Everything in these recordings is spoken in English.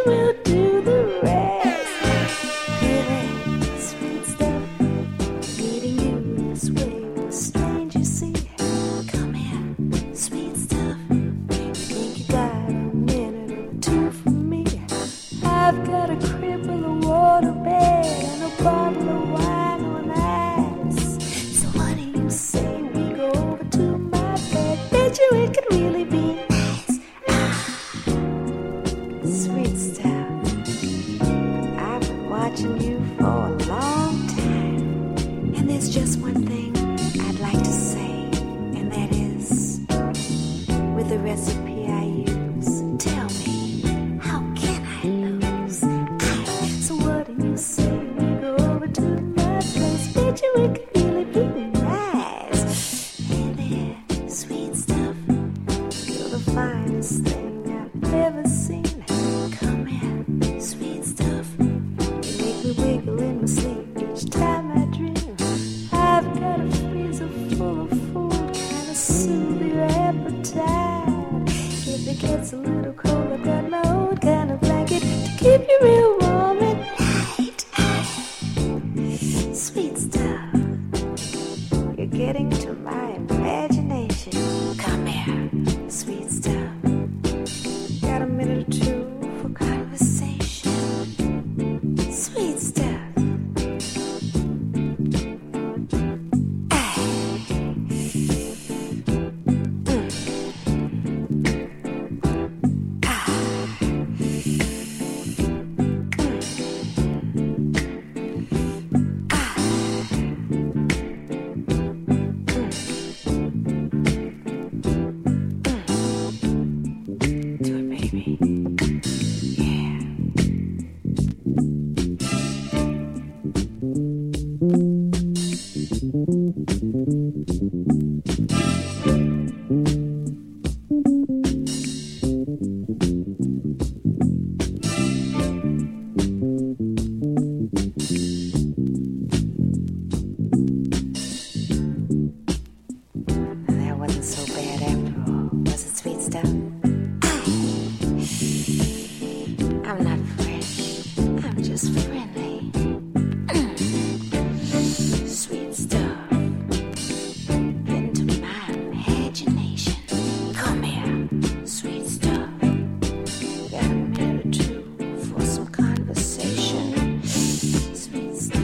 will do the rest. Baby, sweet stuff, meeting you this way was strange, you see. Come here, sweet stuff. You think you got a minute or two for me? I've got a crib with a water bed and a bottle of wine on ice. So what do you say we go over to my bed? Bet you it could really be nice. Sweet stuff, I've been watching you for a long time, and there's just one thing I'd like to say, and that is, with the recipe I use, tell me, how can I lose? So what do you say we go over to my place? Bet you it could really be nice. Hey there, sweet stuff, you're the finest thing I've ever seen. Come here, sweet stuff, you make me wiggle in my sleep each time I dream. I've got a freezer full of food, kinda soothe your appetite. If it gets a little cold, I've got my own kind of blanket to keep you real warm at night. Sweet stuff, you're getting to my imagination. Come here, sweet stuff, got a minute or two for conversation. Sweet stuff. Do it, baby. Yeah. That wasn't so bad after all, was it, sweet stuff? I'm not fresh, I'm just friendly. Sweet stuff, get into my imagination. Come here, sweet stuff, got a minute or two for some conversation. Sweet stuff.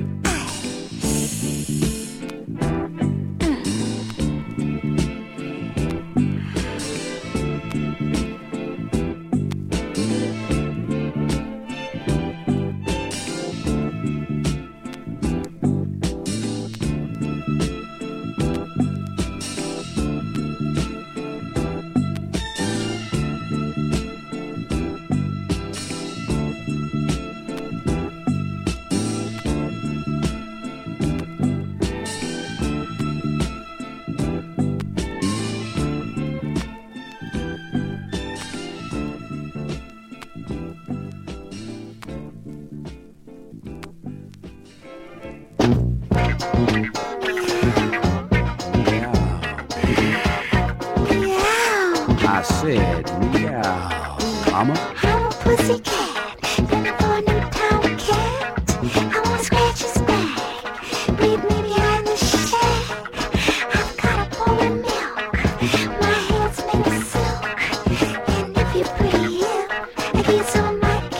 I said meow, mama. I'm a pussycat, looking for a new tomcat. I wanna scratch his back, leave me behind the shack. I've got a bowl of milk, my hands made of silk. And if you're pretty hip, I get some of my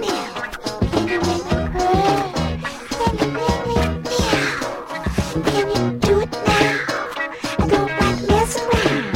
catnip. Can you make me purr? Can you make me meow? Can you do it now? I don't like messing around.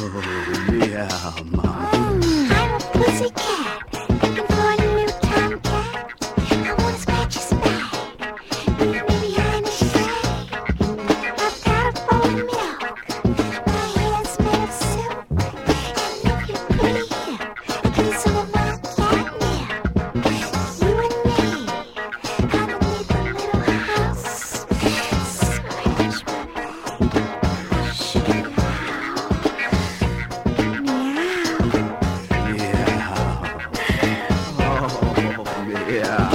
Yeah, mama. I'm a pussycat, looking for a new tomcat.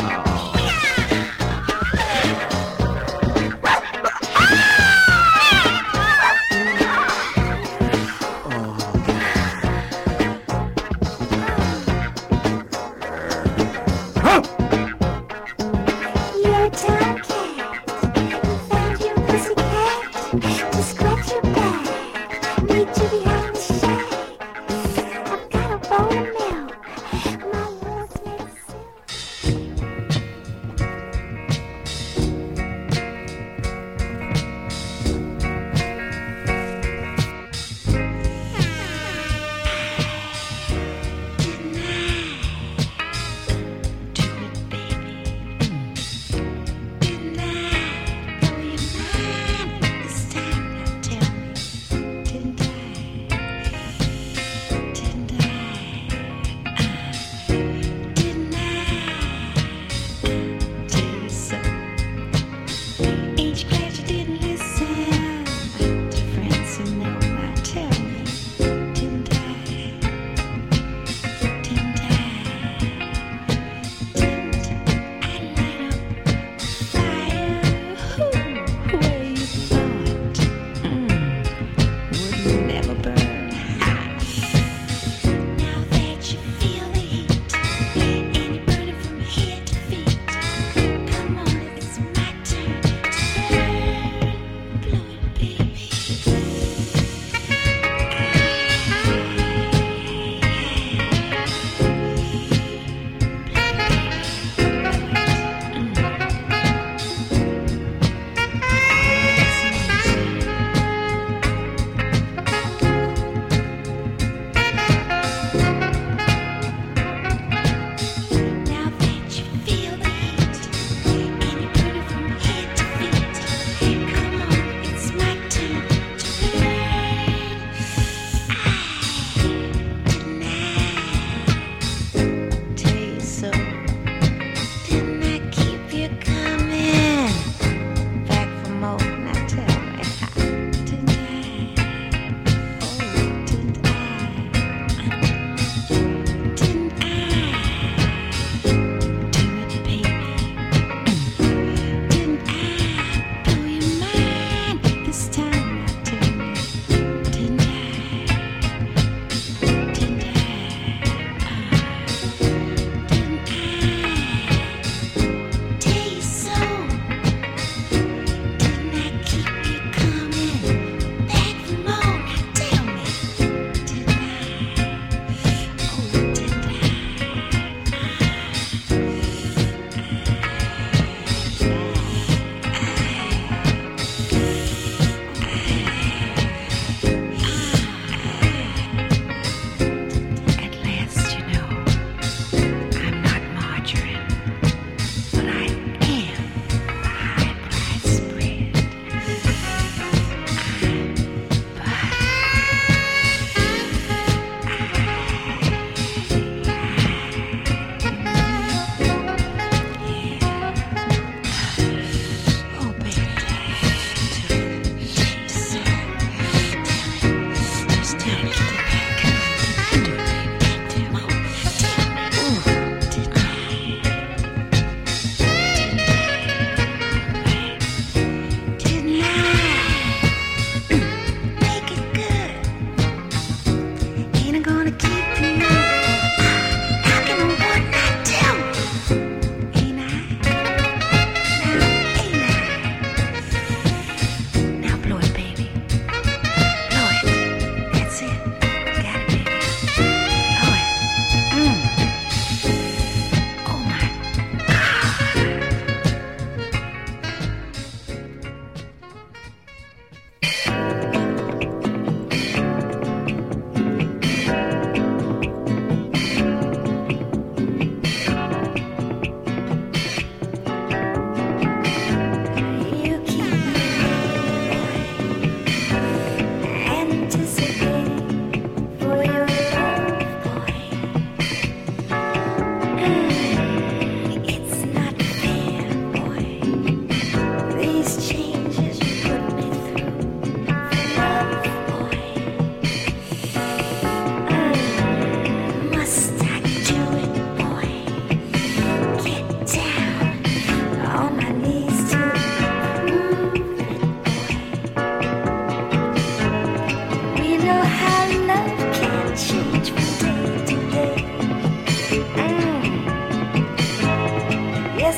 You're a tomcat. You found your pussycat to scratch your back. Meet you behind the shack. I've got a bowl of milk. My world's made of silk.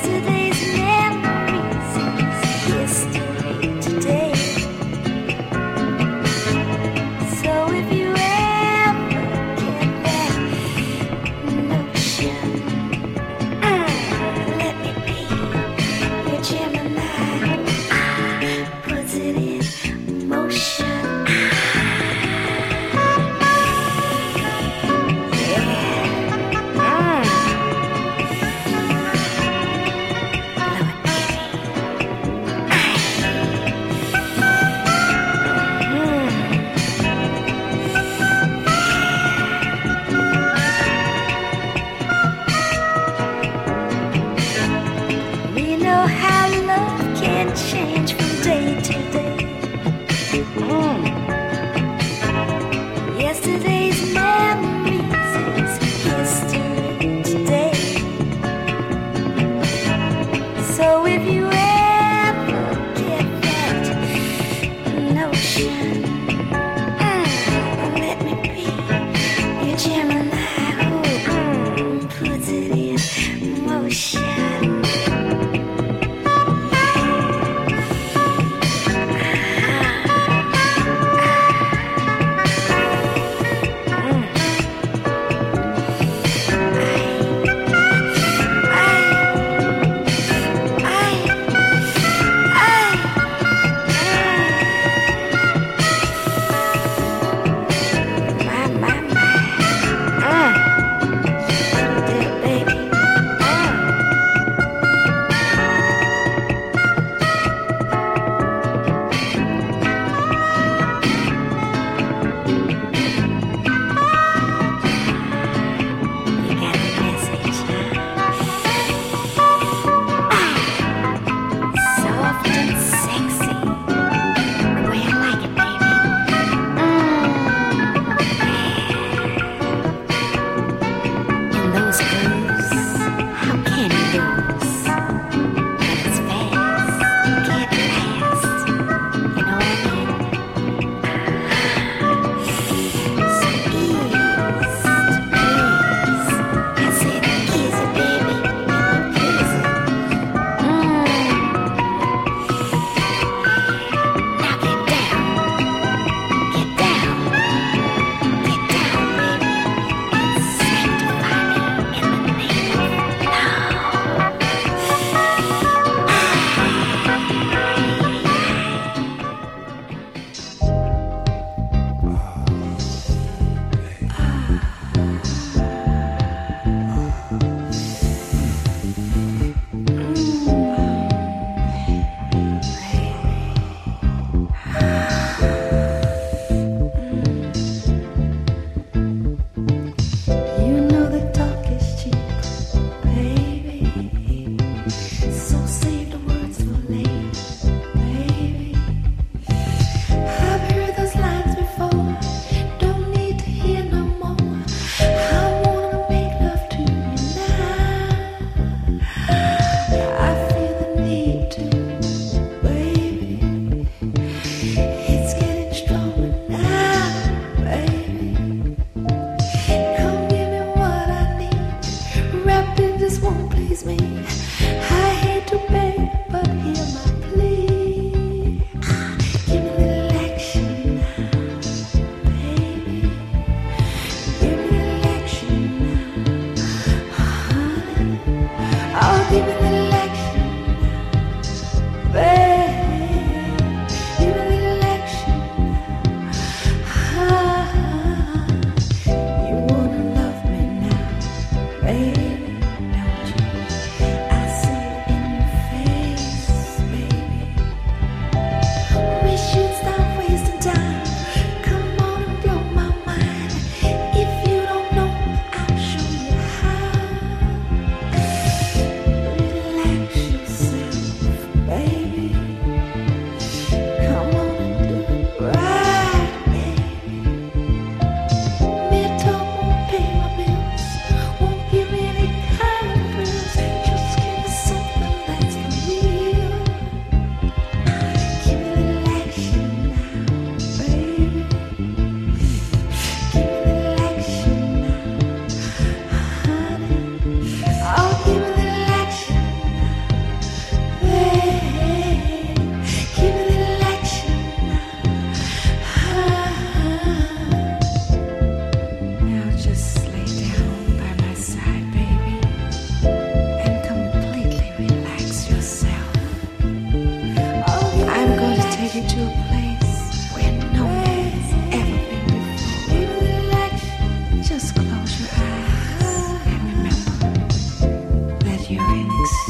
Yesterday's memories is history today. So if you ever get that notion, let me be your Gemini. Puts it in motion. We know how love can change from day to day. Yesterday's memories is history today. So if you ever get that notion, let me be your Gemini who puts it in motion. I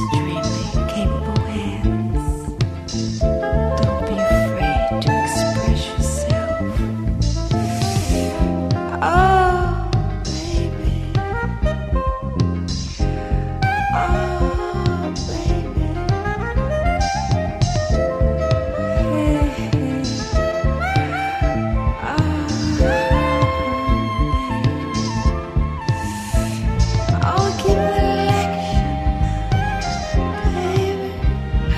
extremely capable hands. Don't be afraid to express yourself. Oh, baby. Oh, baby. Hey, hey. Oh, baby. I'll give a lecture, baby.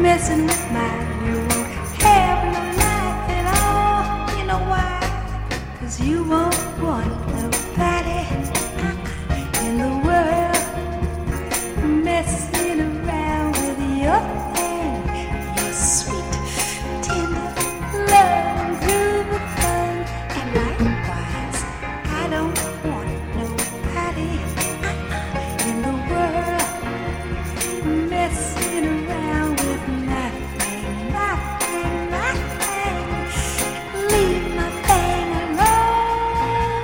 messing with mine. You won't have no life at all. You know why? 'Cause you won't want nobody in the world messing around with your thing, your sweet, tender love and groove thing. And likewise, I don't want nobody in the world messing around with my thing, my thing, my thing. Leave my thing alone.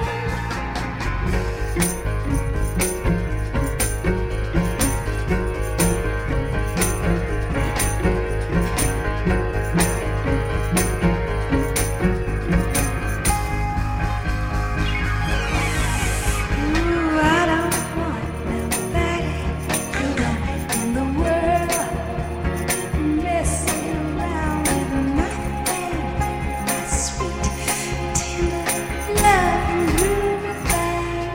Ooh, I don't want nobody in the world messing around with my thing, my sweet, tender love and groovy thing.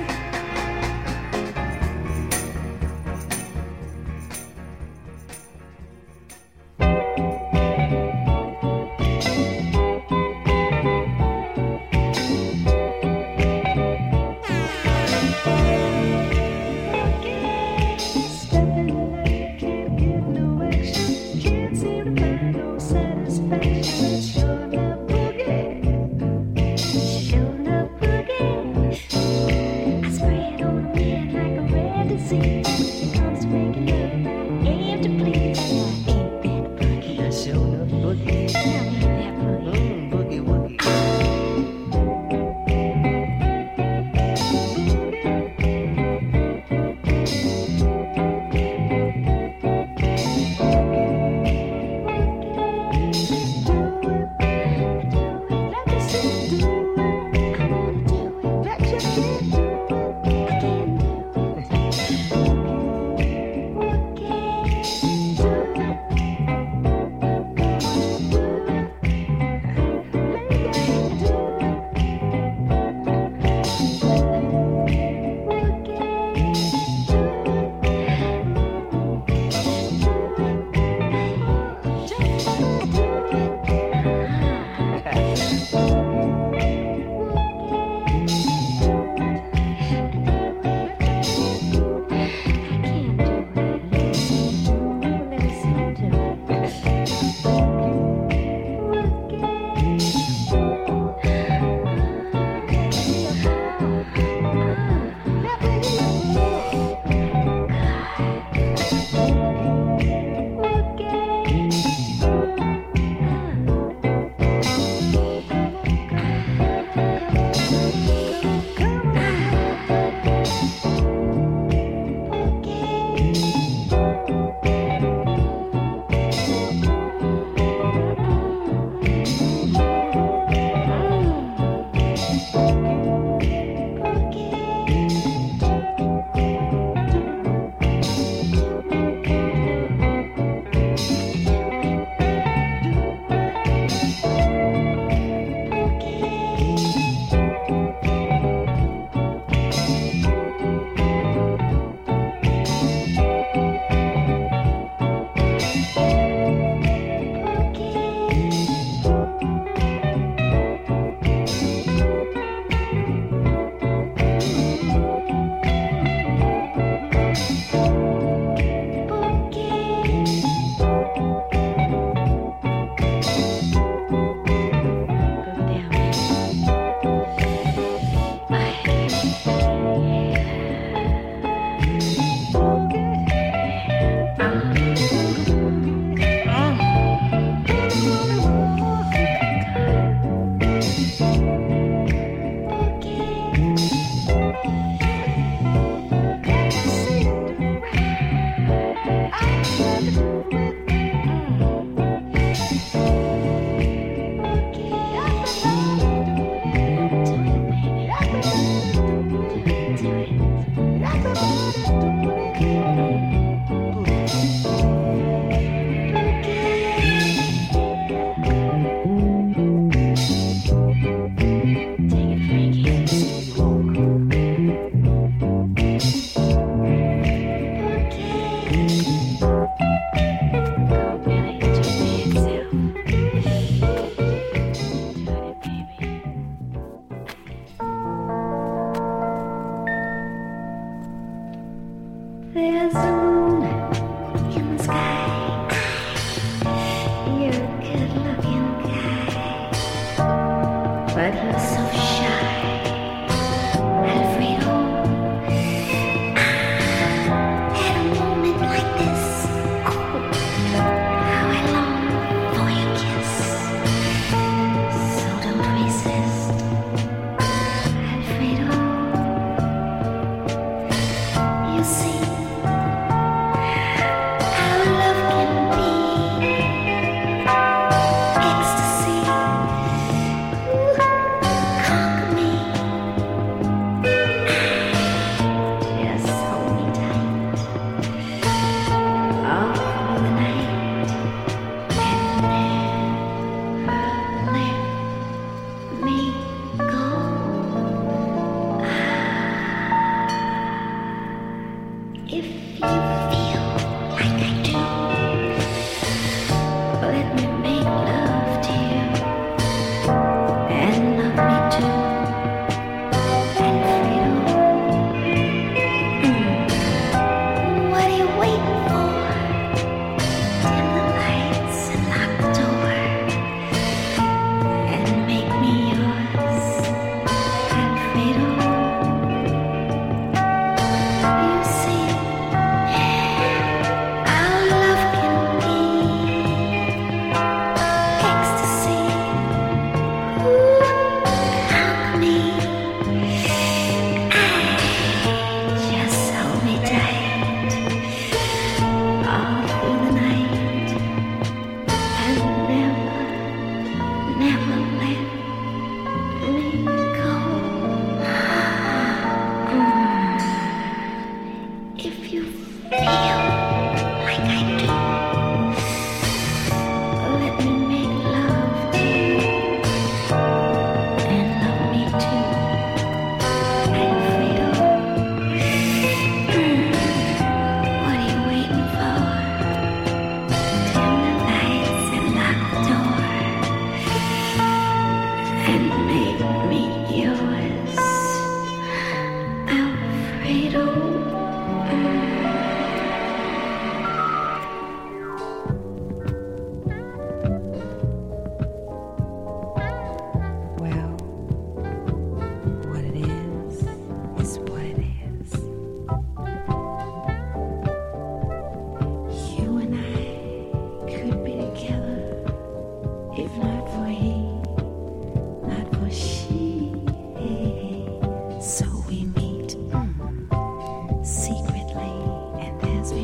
Stepping away, can't get no action, can't seem to find no satisfaction. It's sure enough boogie, sure enough boogie. I spread on a man like a rare disease. Comes making love, I aim to please. Ain't that boogie? That's sure enough boogie. Now ain't that boogie? Boogie woogie.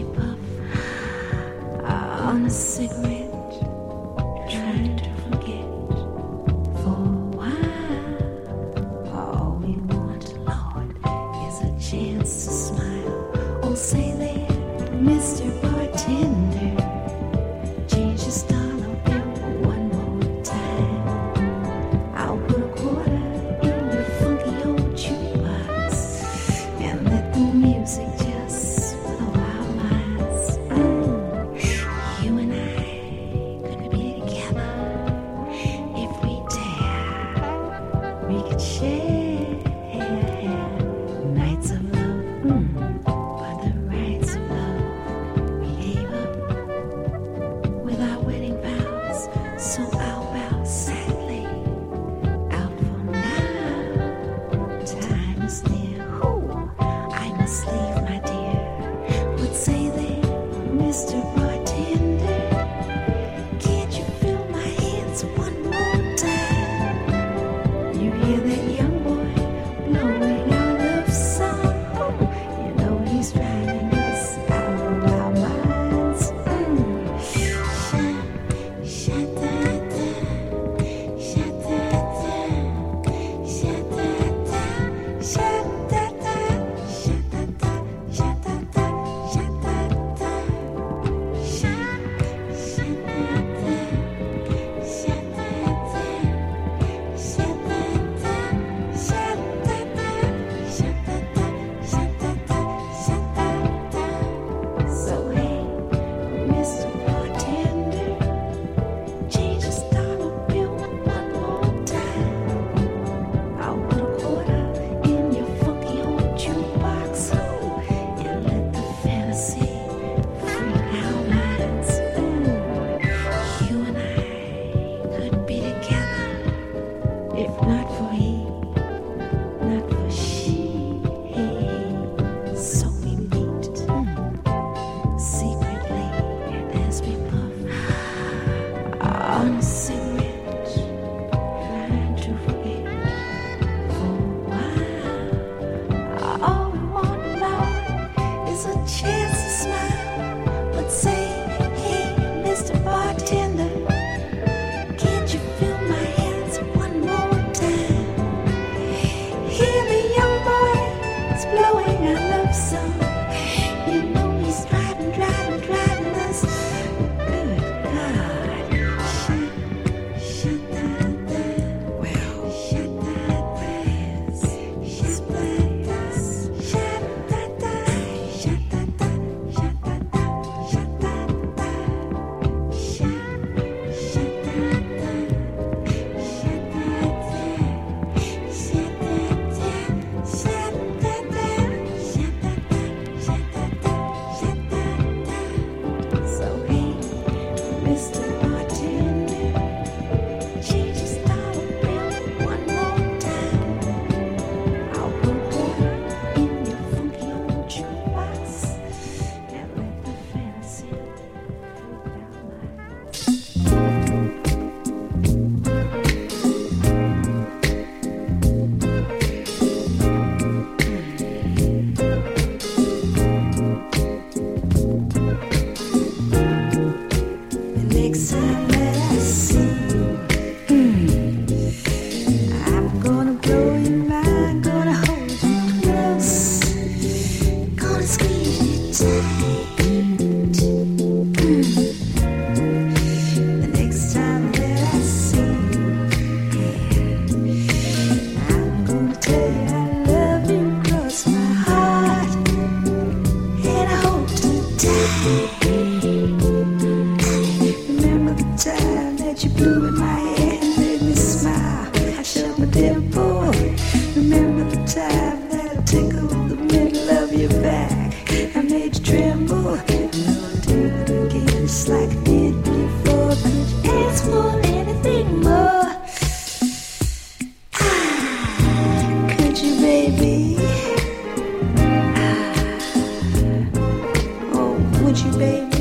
puff on a cigarette, trying to forget for a while. All we want, Lord, is a chance to smile. Oh, say there, Mr. Bartender, change the dollar bill one more time. I'll put a quarter in your funky old jukebox and let the music just blow our minds. You and I could be together if we dare. We could share nights of love, but the rights of love we gave up with our wedding vows. So I'll bow sadly out for now. Time is near. Ooh, I must leave, my dear. But say there, Mr. Bartender, can't you fill my hands one more time? You hear that young boy blowing our love song? You know he's driving us out of our minds. Sha-da-da, sha-da-da, sha-da-da, sha-da-da, sha-da-da, sha-da-da, sha-da-da, so hey, Mr. Bartender, change the dollar bill one more time. I'll put a quarter in your funky old jukebox, and let the fantasy free our minds. You and I could be together if not for he, not for she. So we meet secretly as we puff on a cigarette, trying to forget for a while. All we want, Lord, is a chance to smile. But say, hey, Mr. Bartender, can't you fill my hands one more time? Hear the young boy is blowing a love song. You know he's driving us. Good God. Sha-da-da. Well, sha-da-da. She's blind us. Sha-da-da. Sha-da-da. Sha-da-da. Sha-da-da. Sha-da-da. So hey, Mr. Bartender, change the dollar bill one more time. I'll put a quarter in your funky old jukebox and let the fantasy float down my The next time that I see you, I'm gonna blow your mind, gonna hold you close, gonna squeeze you tight. The next time that I see you, I'm gonna tell you I love you across my heart, and I hold you tight. Remember the time that you blew in my hair and made me smile? I shut my dimple. Remember the time that I tickled the middle of your back? I made you tremble. And I'll do it again just like I did before. Could you ask for anything more? Could you, baby? Oh, would you, baby?